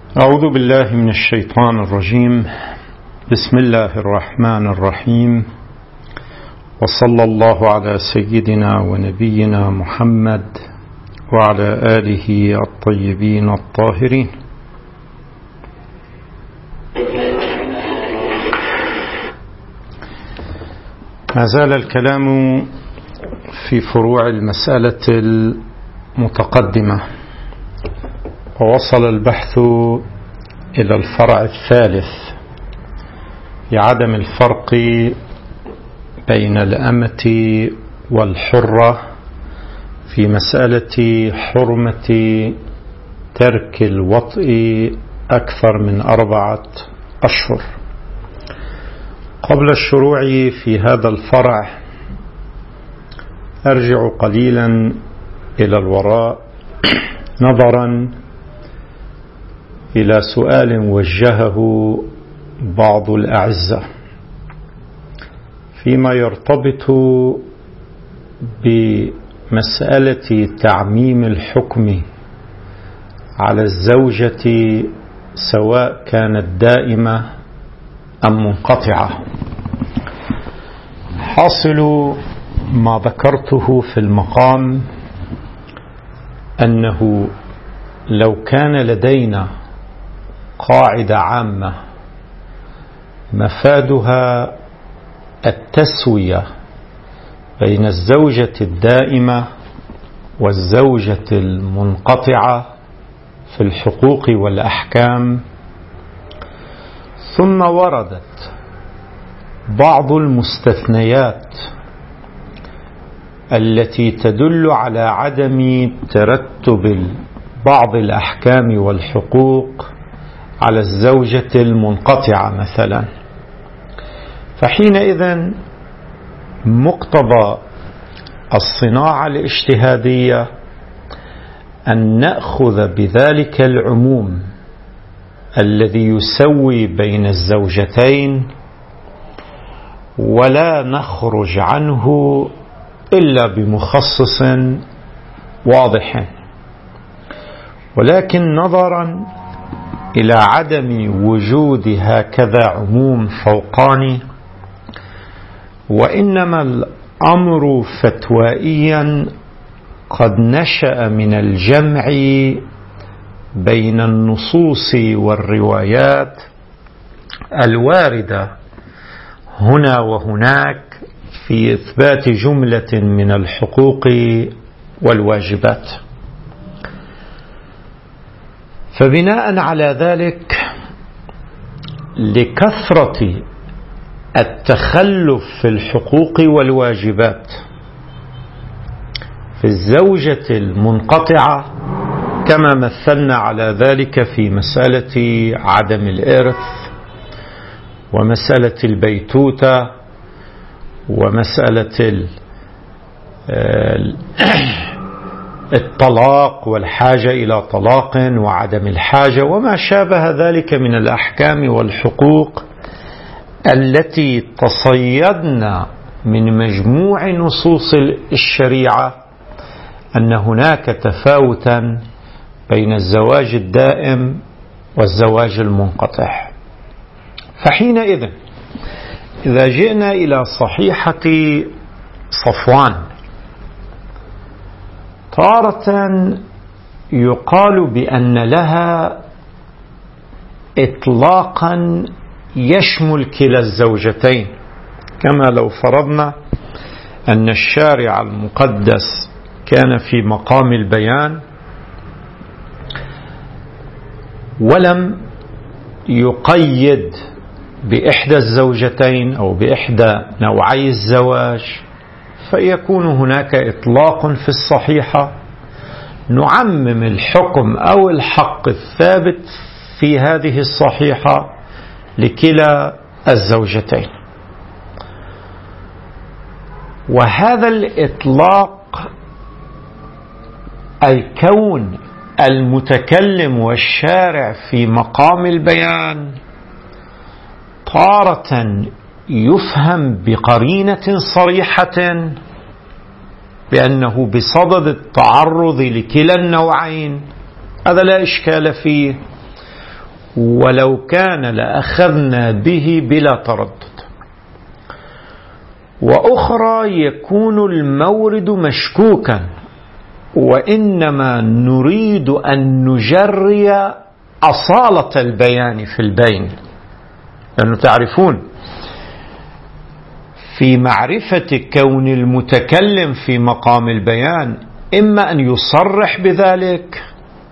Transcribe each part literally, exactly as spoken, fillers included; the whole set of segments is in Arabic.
أعوذ بالله من الشيطان الرجيم. بسم الله الرحمن الرحيم، وصلى الله على سيدنا ونبينا محمد وعلى آله الطيبين الطاهرين. ما زال الكلام في فروع المسألة المتقدمة، ووصل البحث إلى الفرع الثالث لعدم الفرق بين الأمة والحرة في مسألة حرمة ترك الوطء أكثر من أربعة أشهر. قبل الشروع في هذا الفرع أرجع قليلا إلى الوراء نظرا إلى سؤال وجهه بعض الأعزة فيما يرتبط بمسألة تعميم الحكم على الزوجة سواء كانت دائمة أم منقطعة. حاصل ما ذكرته في المقام أنه لو كان لدينا قاعدة عامة مفادها التسوية بين الزوجة الدائمة والزوجة المنقطعة في الحقوق والأحكام، ثم وردت بعض المستثنيات التي تدل على عدم ترتب بعض الأحكام والحقوق على الزوجة المنقطعة مثلا، فحينئذ مقتضى الصناعة الاجتهادية أن نأخذ بذلك العموم الذي يسوي بين الزوجتين ولا نخرج عنه إلا بمخصص واضح. ولكن نظرا إلى عدم وجود هكذا عموم فوقاني، وإنما الأمر فتوائيا قد نشأ من الجمع بين النصوص والروايات الواردة هنا وهناك في إثبات جملة من الحقوق والواجبات. فبناء على ذلك، لكثرة التخلف في الحقوق والواجبات في الزوجة المنقطعة، كما مثلنا على ذلك في مسألة عدم الإرث ومسألة البيتوتة ومسألة الطلاق والحاجة إلى طلاق وعدم الحاجة وما شابه ذلك من الأحكام والحقوق التي تصيدنا من مجموع نصوص الشريعة أن هناك تفاوتا بين الزواج الدائم والزواج المنقطع. فحينئذ إذا جئنا إلى صحيحة صفوان، تارة يقال بأن لها إطلاقا يشمل كلا الزوجتين، كما لو فرضنا أن الشارع المقدس كان في مقام البيان ولم يقيد بإحدى الزوجتين أو بإحدى نوعي الزواج، فيكون هناك إطلاق في الصحيحة نعمم الحكم أو الحق الثابت في هذه الصحيحة لكلا الزوجتين. وهذا الإطلاق أي كون المتكلم والشارع في مقام البيان تارة يفهم بقرينة صريحة بأنه بصدد التعرض لكلا النوعين، هذا لا إشكال فيه. ولو كان لأخذنا به بلا تردد، وأخرى يكون المورد مشكوكا وإنما نريد أن نجري أصالة البيان في البين. لأنه تعرفون في معرفة كون المتكلم في مقام البيان إما أن يصرح بذلك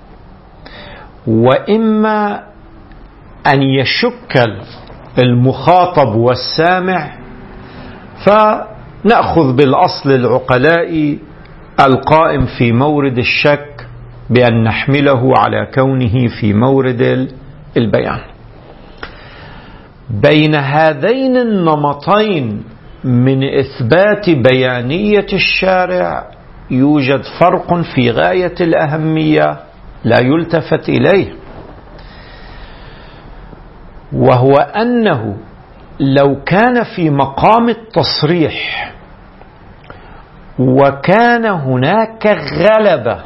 وإما أن يشك المخاطب والسامع، فنأخذ بالأصل العقلائي القائم في مورد الشك بأن نحمله على كونه في مورد البيان. بين هذين النمطين من إثبات بيانية الشارع يوجد فرق في غاية الأهمية لا يلتفت إليه، وهو أنه لو كان في مقام التصريح وكان هناك غلبة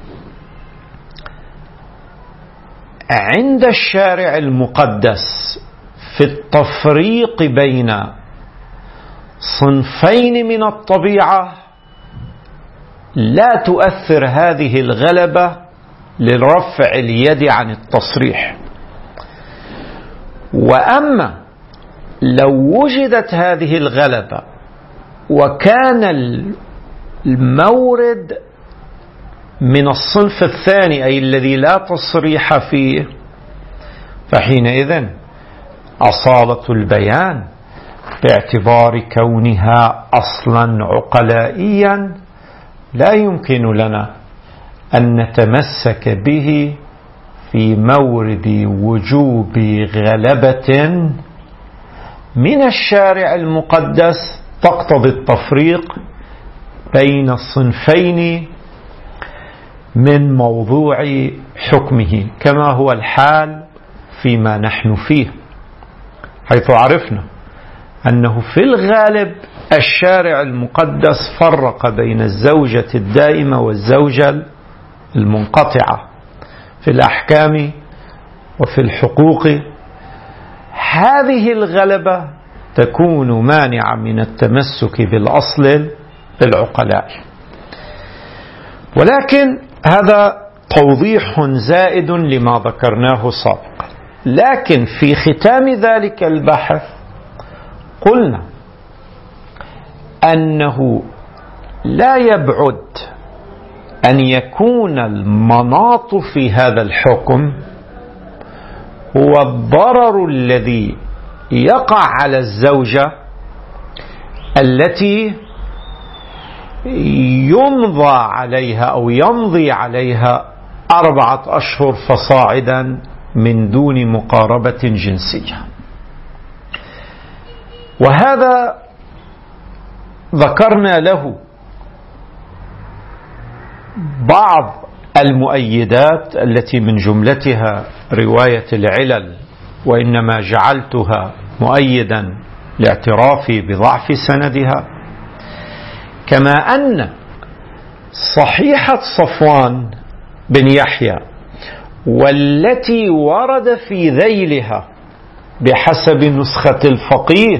عند الشارع المقدس في التفريق بين صنفين من الطبيعة، لا تؤثر هذه الغلبة لرفع اليد عن التصريح. وأما لو وجدت هذه الغلبة وكان المورد من الصنف الثاني أي الذي لا تصريح فيه، فحينئذ أصالة البيان باعتبار كونها أصلا عقلائيا لا يمكن لنا أن نتمسك به في مورد وجوب غلبة من الشارع المقدس تقتضي التفريق بين الصنفين من موضوع حكمه، كما هو الحال فيما نحن فيه، حيث عرفنا أنه في الغالب الشارع المقدس فرق بين الزوجة الدائمة والزوجة المنقطعة في الأحكام وفي الحقوق. هذه الغلبة تكون مانعة من التمسك بالأصل العقلاء. ولكن هذا توضيح زائد لما ذكرناه سابقا. لكن في ختام ذلك البحث قلنا أنه لا يبعد أن يكون المناط في هذا الحكم هو الضرر الذي يقع على الزوجة التي يمضى عليها أو يمضي عليها أربعة أشهر فصاعدا من دون مقاربة جنسية. وهذا ذكرنا له بعض المؤيدات التي من جملتها رواية العلل، وإنما جعلتها مؤيدا لاعترافي بضعف سندها، كما أن صحيحة صفوان بن يحيى والتي ورد في ذيلها بحسب نسخة الفقيه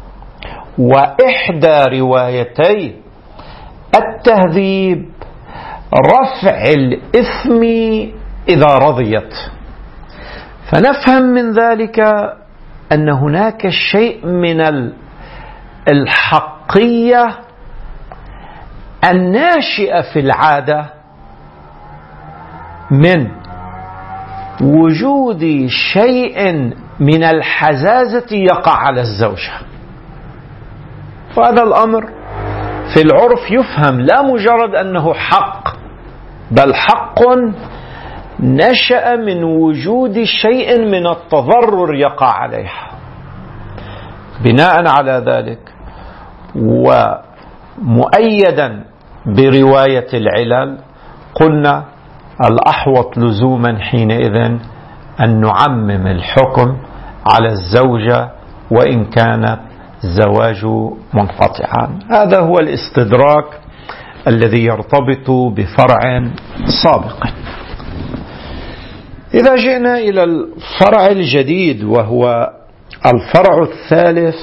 وإحدى روايتي التهذيب رفع الإثم إذا رضيت، فنفهم من ذلك أن هناك شيء من الحقية الناشئة في العادة من وجود شيء من الحزازة يقع على الزوجة. وهذا الأمر في العرف يفهم لا مجرد أنه حق، بل حق نشأ من وجود شيء من التضرر يقع عليها. بناء على ذلك ومؤيدا برواية العلل قلنا الأحوط لزوما حينئذ أن نعمم الحكم على الزوجة وإن كان الزواج منقطعا. هذا هو الاستدراك الذي يرتبط بفرع سابق. إذا جئنا إلى الفرع الجديد وهو الفرع الثالث،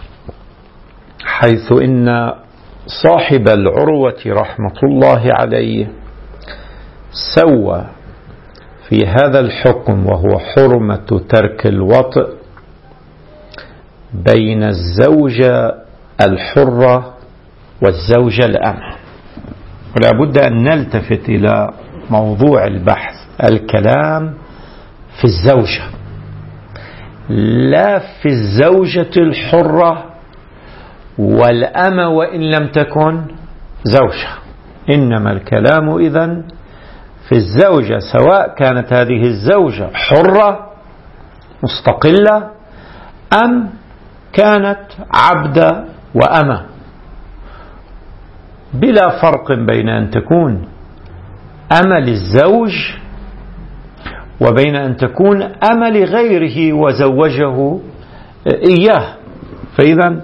حيث إن صاحب العروة رحمة الله عليه سوى في هذا الحكم وهو حرمة ترك الوطء بين الزوجة الحرة والزوجة الأمة. ولا بد أن نلتفت إلى موضوع البحث، الكلام في الزوجة لا في الزوجة الحرة والأمة وإن لم تكن زوجة، إنما الكلام إذن في الزوجة، سواء كانت هذه الزوجة حرة مستقلة أم كانت عبدة وأمة، بلا فرق بين أن تكون أمة للزوج وبين أن تكون أمة لغيره وزوجه إياه. فإذا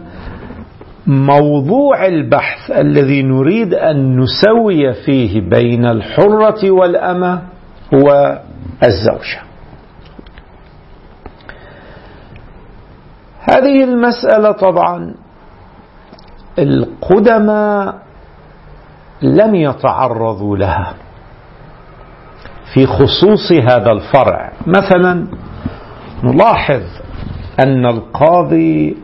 موضوع البحث الذي نريد أن نسوي فيه بين الحرة والأمة هو الزوجة. هذه المسألة طبعا القدماء لم يتعرضوا لها في خصوص هذا الفرع. مثلا نلاحظ أن القاضي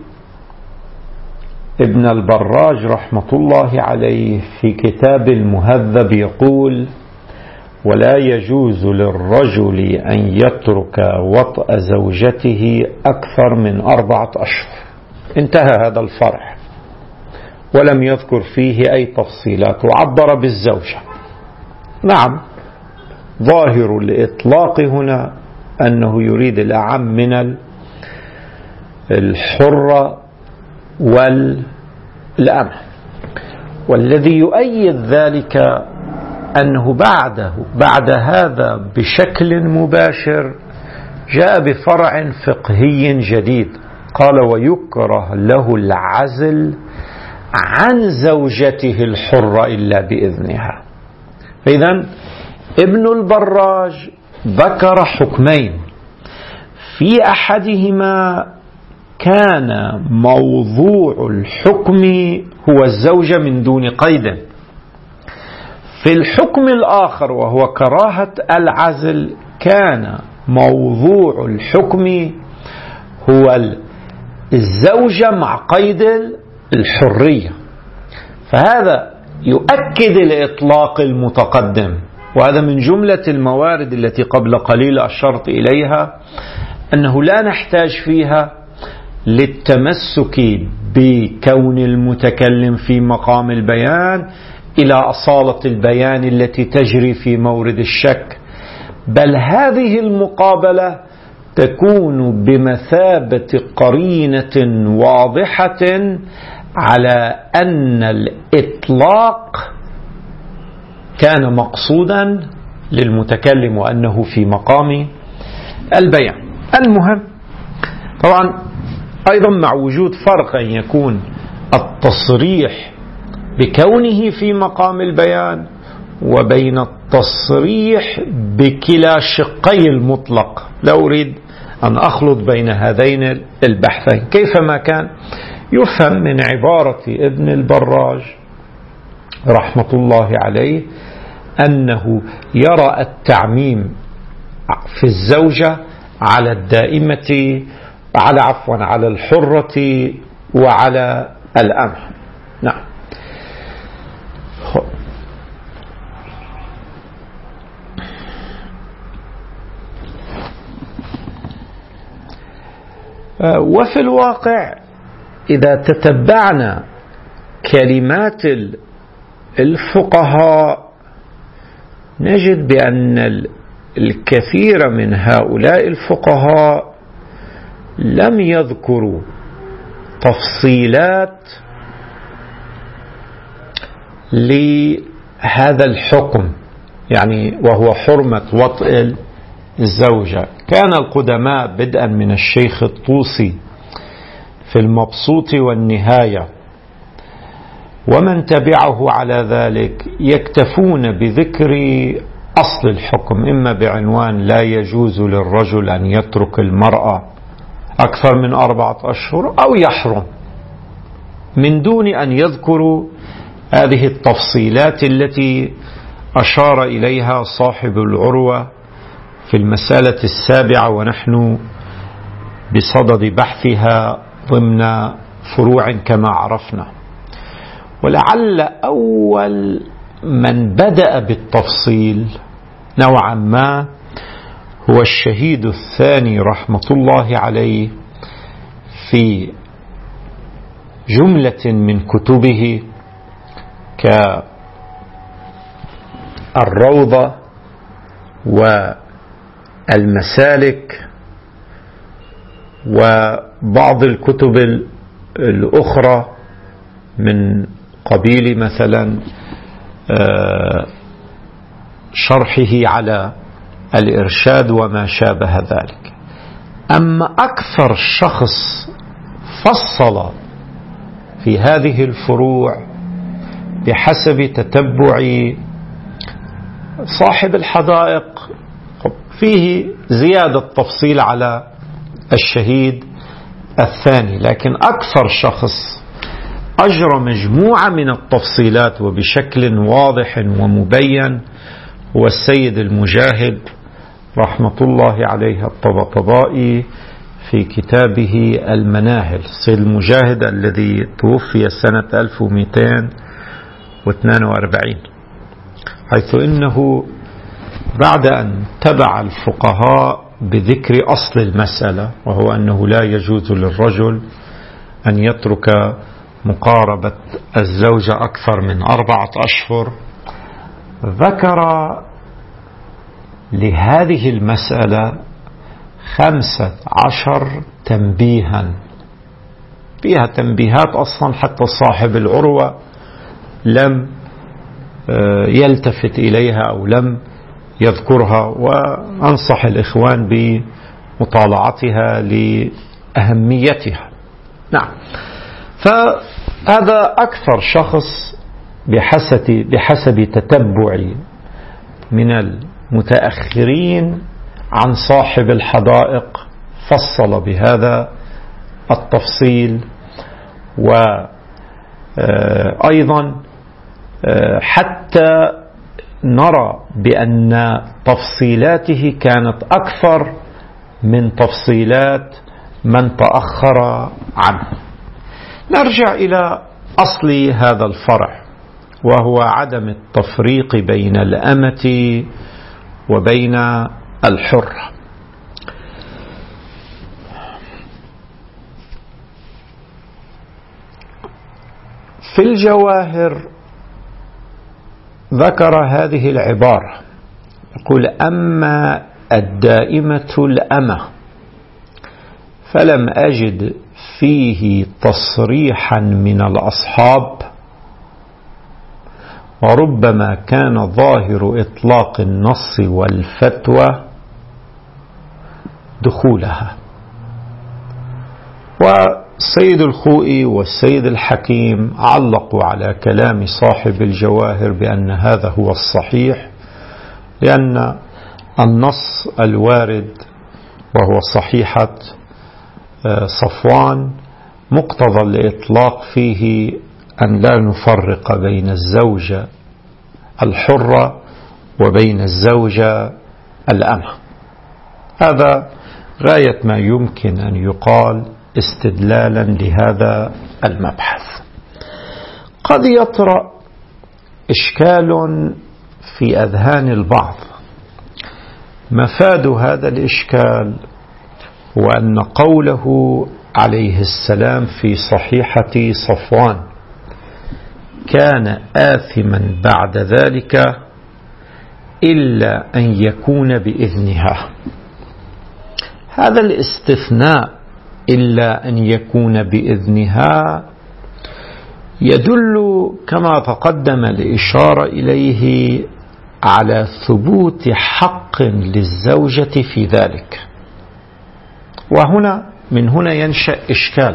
ابن البراج رحمة الله عليه في كتاب المهذب يقول: ولا يجوز للرجل أن يترك وطأ زوجته أكثر من أربعة أشهر. انتهى هذا الفرع ولم يذكر فيه أي تفصيلات، وعبر بالزوجة. نعم، ظاهر الإطلاق هنا أنه يريد الأعم من الحرة والأمة، والذي يؤيد ذلك أنه بعده بعد هذا بشكل مباشر جاء بفرع فقهي جديد، قال: ويكره له العزل عن زوجته الحرة إلا بإذنها. فإذا ابن البراج ذكر حكمين، في أحدهما كان موضوع الحكم هو الزوجة من دون قيد، في الحكم الآخر وهو كراهة العزل كان موضوع الحكم هو الزوجة مع قيد الحرية. فهذا يؤكد الإطلاق المتقدم، وهذا من جملة الموارد التي قبل قليل أشرت إليها، أنه لا نحتاج فيها للتمسك بكون المتكلم في مقام البيان إلى أصالة البيان التي تجري في مورد الشك، بل هذه المقابلة تكون بمثابة قرينة واضحة على أن الإطلاق كان مقصودا للمتكلم وأنه في مقام البيان. المهم طبعا أيضا مع وجود فرق أن يكون التصريح بكونه في مقام البيان وبين التصريح بكلا شقي المطلق، لا أريد أن أخلط بين هذين البحثين. كيفما كان يفهم من عبارة ابن البراج رحمة الله عليه أنه يرى التعميم في الزوجة على الدائمة، على عفوا على الحرة وعلى الأمة. نعم. وفي الواقع إذا تتبعنا كلمات الفقهاء نجد بأن الكثير من هؤلاء الفقهاء لم يذكروا تفصيلات لهذا الحكم، يعني وهو حرمة وطئ الزوجة. كان القدماء بدءا من الشيخ الطوسي في المبسوط والنهاية ومن تبعه على ذلك يكتفون بذكر أصل الحكم، إما بعنوان لا يجوز للرجل أن يترك المرأة أكثر من أربعة أشهر، أو يحرم، من دون أن يذكروا هذه التفصيلات التي أشار إليها صاحب العروة في المسألة السابعة، ونحن بصدد بحثها ضمن فروع كما عرفنا. ولعل أول من بدأ بالتفصيل نوعا ما هو الشهيد الثاني رحمة الله عليه في جملة من كتبه كالروضة والمسالك وبعض الكتب الأخرى من قبيل مثلا شرحه على الإرشاد وما شابه ذلك. أما أكثر شخص فصل في هذه الفروع بحسب تتبع صاحب الحدائق فيه زيادة تفصيل على الشهيد الثاني، لكن أكثر شخص أجرى مجموعة من التفصيلات وبشكل واضح ومبين هو السيد المجاهد رحمة الله عليه الطبطبائي في كتابه المناهل. السيد المجاهد الذي توفي سنة ألف ومئتين واثنين وأربعين، حيث إنه بعد أن تبع الفقهاء بذكر أصل المسألة، وهو أنه لا يجوز للرجل أن يترك مقاربة الزوجة أكثر من أربعة أشهر، ذكر لهذه المسألة خمسة عشر تنبيها، فيها تنبيهات أصلا حتى صاحب العروة لم يلتفت إليها أو لم يذكرها، وأنصح الإخوان بمطالعتها لأهميتها. نعم، فهذا أكثر شخص بحسب, بحسب تتبعي من المتأخرين عن صاحب الحدائق فصل بهذا التفصيل. وأيضا حتى نرى بأن تفصيلاته كانت أكثر من تفصيلات من تأخر عنه. نرجع إلى أصل هذا الفرع، وهو عدم التفريق بين الأمة وبين الحرة. في الجواهر ذكر هذه العبارة، يقول: أما الدائمة الأمة فلم أجد فيه تصريحا من الأصحاب، وربما كان ظاهر إطلاق النص والفتوى دخولها. والسيد الخوئي والسيد الحكيم علقوا على كلام صاحب الجواهر بأن هذا هو الصحيح، لأن النص الوارد وهو صحيحة صفوان مقتضى الإطلاق فيه أن لا نفرق بين الزوجة الحرة وبين الزوجة الأمة. هذا غاية ما يمكن أن يقال استدلالا لهذا المبحث. قد يطرأ إشكال في أذهان البعض، مفاد هذا الإشكال هو أن قوله عليه السلام في صحيحة صفوان كان آثما بعد ذلك إلا أن يكون بإذنها. هذا الاستثناء إلا أن يكون بإذنها يدل كما تقدم الإشارة إليه على ثبوت حق للزوجة في ذلك. وهنا من هنا ينشأ إشكال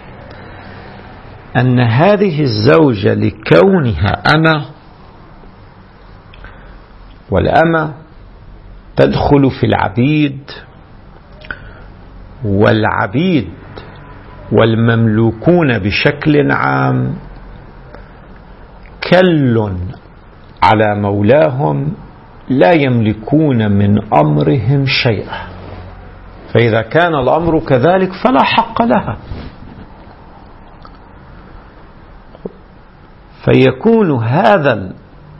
أن هذه الزوجة لكونها أمة والأمة تدخل في العبيد، والعبيد والمملوكون بشكل عام كل على مولاهم لا يملكون من أمرهم شيئا، فإذا كان الأمر كذلك فلا حق لها. فيكون هذا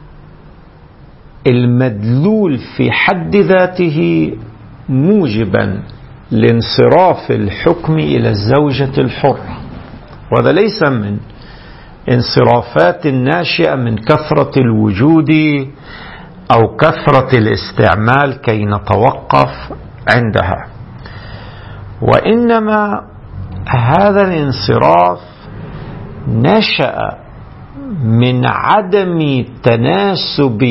المدلول في حد ذاته موجبا لانصراف الحكم إلى الزوجة الحرة، وهذا ليس من انصرافات ناشئة من كثرة الوجود أو كثرة الاستعمال كي نتوقف عندها، وإنما هذا الانصراف نشأ من عدم تناسب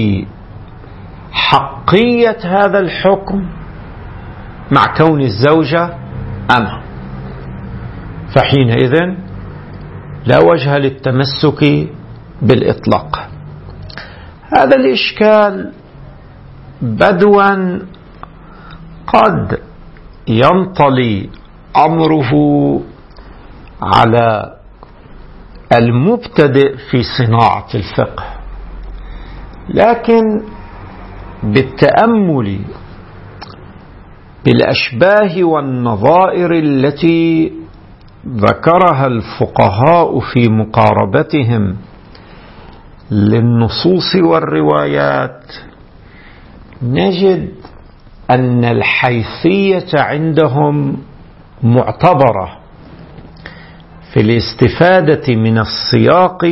حقية هذا الحكم مع كون الزوجة أمة، فحينئذ لا وجه للتمسك بالإطلاق. هذا الإشكال بدوا قد ينطلي أمره على المبتدئ في صناعة الفقه، لكن بالتأمل بالأشباه والنظائر التي ذكرها الفقهاء في مقاربتهم للنصوص والروايات نجد أن الحيثية عندهم معتبرة في الاستفادة من السياق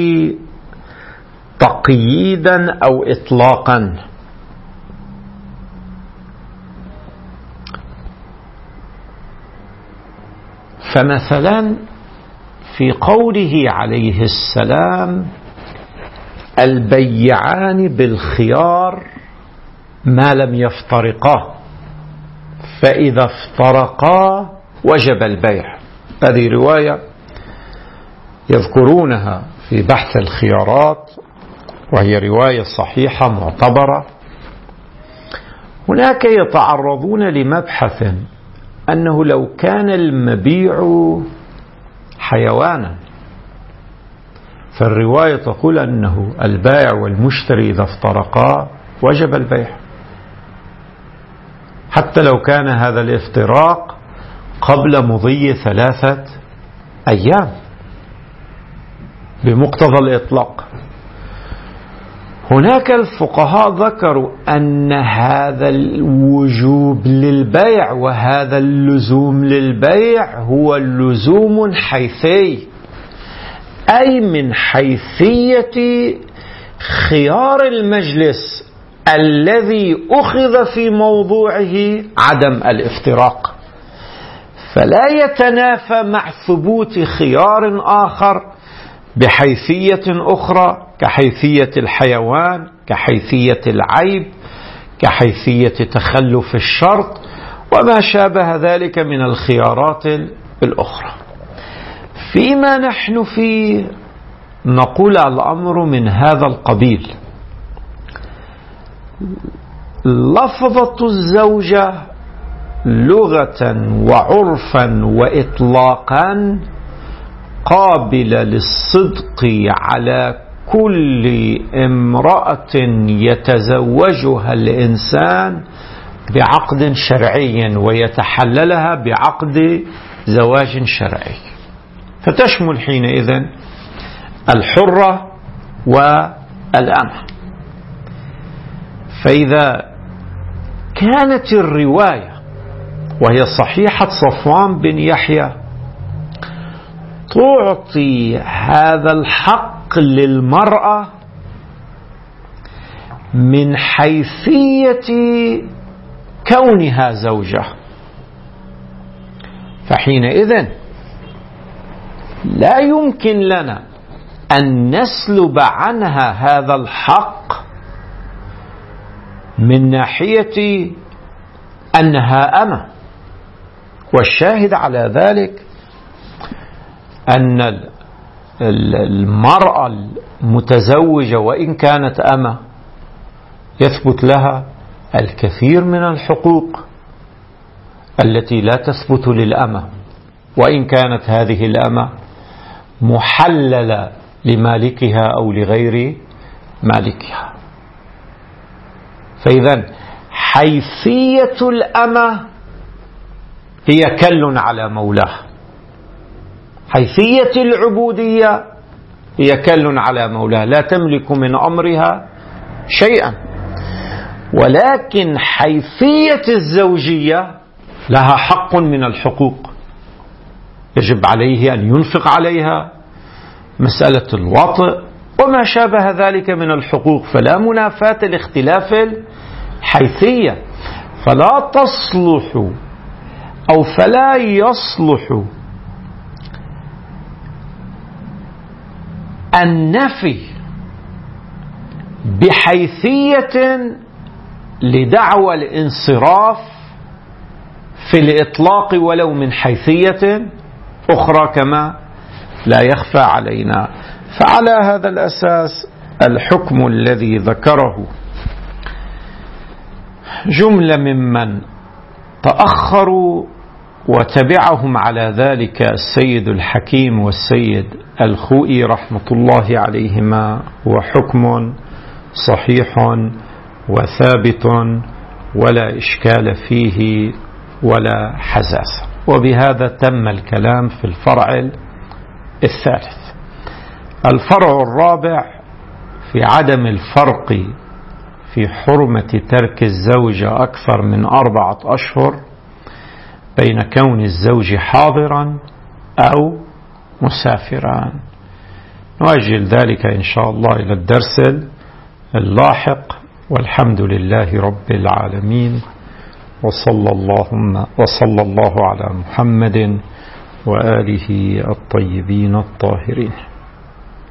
تقييدا أو إطلاقا. فمثلا في قوله عليه السلام البيعان بالخيار ما لم يفترقا، فإذا افترقا وجب البيع، هذه رواية يذكرونها في بحث الخيارات وهي رواية صحيحة معتبرة. هناك يتعرضون لمبحث أنه لو كان المبيع حيوانا فالرواية تقول أنه البائع والمشتري إذا افترقا وجب البيع، حتى لو كان هذا الافتراق قبل مضي ثلاثة أيام بمقتضى الإطلاق. هناك الفقهاء ذكروا أن هذا الوجوب للبيع وهذا اللزوم للبيع هو اللزوم حيثي، أي من حيثية خيار المجلس الذي أخذ في موضوعه عدم الافتراق، فلا يتنافى مع ثبوت خيار آخر بحيثية أخرى كحيثية الحيوان، كحيثية العيب، كحيثية تخلف الشرط وما شابه ذلك من الخيارات الأخرى. فيما نحن فيه نقول الأمر من هذا القبيل. لفظة الزوجة لغة وعرفا وإطلاقا قابلة للصدق على كل امرأة يتزوجها الإنسان بعقد شرعي ويتحللها بعقد زواج شرعي، فتشمل حينئذ الحرة والأمة. فإذا كانت الرواية وهي صحيحة صفوان بن يحيى تعطي هذا الحق للمرأة من حيثية كونها زوجة، فحينئذ لا يمكن لنا أن نسلب عنها هذا الحق من ناحية أنها أمة. والشاهد على ذلك أن المرأة المتزوجة وإن كانت أمة يثبت لها الكثير من الحقوق التي لا تثبت للأمة، وإن كانت هذه الأمة محللة لمالكها أو لغير مالكها. فإذا حيثية الأمة هي كل على مولاه، حيثية العبودية هي كل على مولاه، لا تملك من أمرها شيئا. ولكن حيثية الزوجية لها حق من الحقوق، يجب عليه أن ينفق عليها، مسألة الوطء وما شابه ذلك من الحقوق، فلا منافاة لاختلاف الحيثية. فلا تصلح أو فلا يصلح النفي بحيثية لدعوى الانصراف في الإطلاق ولو من حيثية أخرى كما لا يخفى علينا. فعلى هذا الأساس الحكم الذي ذكره جملة ممن تأخروا وتبعهم على ذلك السيد الحكيم والسيد الخوئي رحمة الله عليهما هو حكم صحيح وثابت ولا إشكال فيه ولا حزازة. وبهذا تم الكلام في الفرع الثالث. الفرع الرابع في عدم الفرق في حرمة ترك الزوجة أكثر من أربعة أشهر بين كون الزوج حاضرا أو مسافرا. نؤجل ذلك إن شاء الله إلى الدرس اللاحق، والحمد لله رب العالمين، وصلى اللهم وصلى الله على محمد وآله الطيبين الطاهرين.